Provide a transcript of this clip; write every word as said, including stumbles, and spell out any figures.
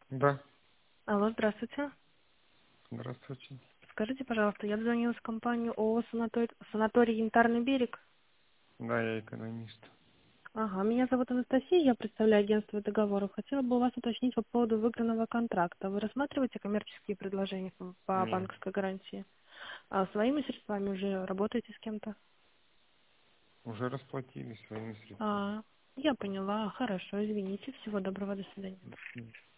Да, Алло, здравствуйте. здравствуйте. Скажите, пожалуйста, я дозвонилась в компанию ООО «Санаторий, санаторий Янтарный берег». Да, я экономист. Ага, меня зовут Анастасия, я представляю агентство договоров. Хотела бы у вас уточнить по поводу выигранного контракта. Вы рассматриваете коммерческие предложения по по Нет, банковской гарантии? А своими средствами уже работаете с кем-то? уже расплатились своими средствами. А, я поняла. Хорошо, извините. Всего доброго, до свидания.